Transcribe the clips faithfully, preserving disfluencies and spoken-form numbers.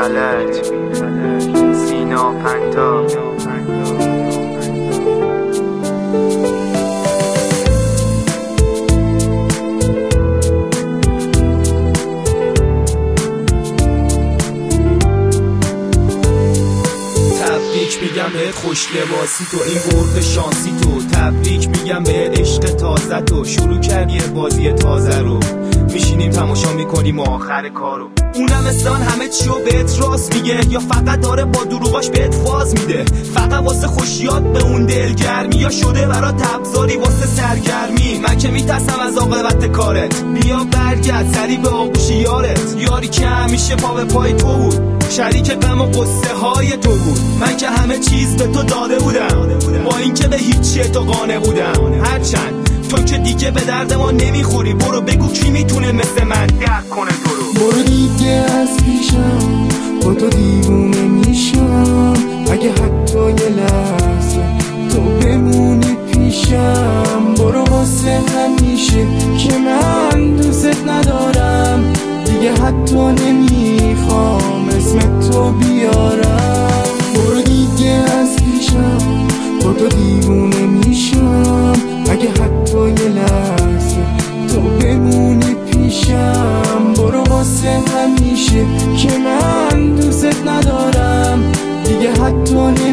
فلک سینا پنتا. تبریک میگم بهت خوش لباسی تو، این برد شانسی تو. تبریک میگم بهت عشق تازه تو، شروع کردی یه بازی تازه رو. میشینیم تماشا میکنیم آخر کارو. اونم استان همه چیو بهت راست میگه، یا فقط داره با دروغاش بهت فاز میده. فقط واسه خوشیات به اون دلگرمی، یا شده برا تبذاری واسه سرگرمی. من که میترسم از عاقبت کارت، بیا برگرد سری به آغوش یارت. یاری که همیشه پا به پای تو بود، شریک غم و قصه های تو بود. من که همه چیز به تو داده بودم، با اینکه به هیچی تو قانع بودم. هرچند تو که دیگه به درد ما نمیخوری، برو بگو کی میتونه مثل من درک کنه تو رو. برو دیگه از پیشم، با تو دیوونه میشم. اگه حتی یه لحظه تو بمونی پیشم، برو واسه همیشه که من دوست ندارم. دیگه حتی نمیخوام اسم تو بیارم. برو دیگه از پیشم، با تو دیوونه میشم. اگه حتی یه لحظه تو بمونی پیشم، برو واسه همیشه که من دوست ندارم. دیگه حتی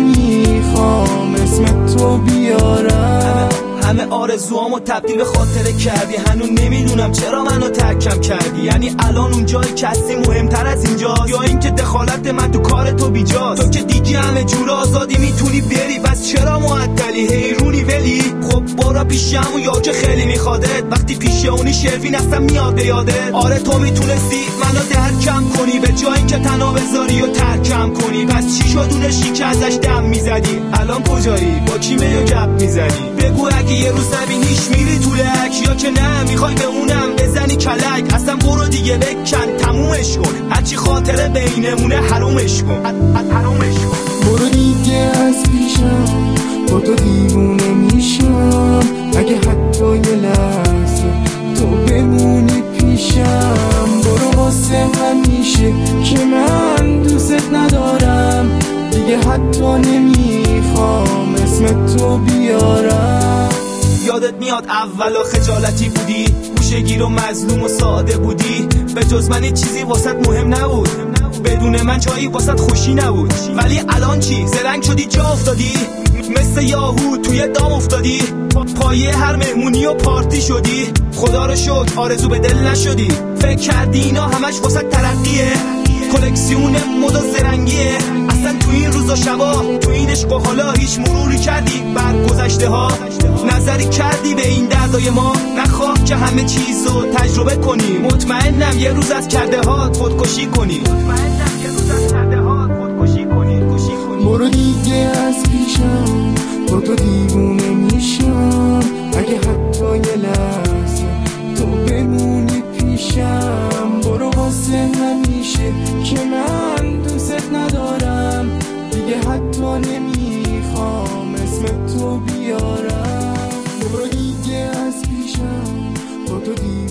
نمیخوام اسم تو بیارم. همه آرزوامو تبدیل به خاطره کردی، هنوز نمیدونم چرا منو ترکم کردی. یعنی الان اونجای که هستی مهمتر از اینجاست، یا اینکه دخالت من تو کار تو بیجاست؟ تو که دیگه همه جور آزادی میتونی بری، بس چرا معطلی حیرونی ولی؟ خب برو پیش همون یا که خیلی میخوادت، وقتی پیش اونی شروین اصلا میاد یادت. آره تو میتونستی منو درکم کنی، به جایی که تنها بذاری و ترکم کنی. پس چی شد اونشی که ازش دم میزدی؟ الان کجایی؟ با کی میو گپ میزنی؟ بگو اگه یه روز نبینیش میری تو لک، یا که نه میخوای به اونم بزنی کلک. اصلا برو دیگه بکن تمومش کن، هرچی خاطره بینمونه حرومش کن، حرومش کن. برو دیگه از پیشم، با تو دیوونه میشم. اگه حتی یه لحظه تو بمونی پیشم، برو واسه همیشه که من دوست ندارم. دیگه حتی نمیخوام اسم تو بیارم. یادت میاد اولا خجالتی بودی، گوشه‌گیر و مظلوم و ساده بودی. به جز من چیزی واسط مهم نبود، بدون من جایی واسط خوشی نبود. ولی الان چی؟ زرنگ شدی جا افتادی، مثل یاهو توی دام افتادی. پایه هر مهمونی و پارتی شدی، خدا رو شکر آرزو به دل نشدی. فکر کردی اینا همش واسط ترقیه، کلکسیون مد و زرنگیه. اصلا تو این روز و شبا، تو این عشق و حالا هیچ مروری کردی بر گذشته ها؟ نظری کردی به این دردای ما؟ نخواه که همه چیزو تجربه کنی. مطمئنم یه روز از کرده ها خودکشی کنی. مطمئنم یه روز از کرده ها خودکشی کنی. برو دیگه از پیشم، با تو دیوونه میشم. اگه حتی یه لحظه تو بمونی پیشم، برو واسه همیشه که من دوست ندارم. دیگه حتی نمیخوام اسم تو بیارم. برو دیگه از پیشم، با تو دیوونه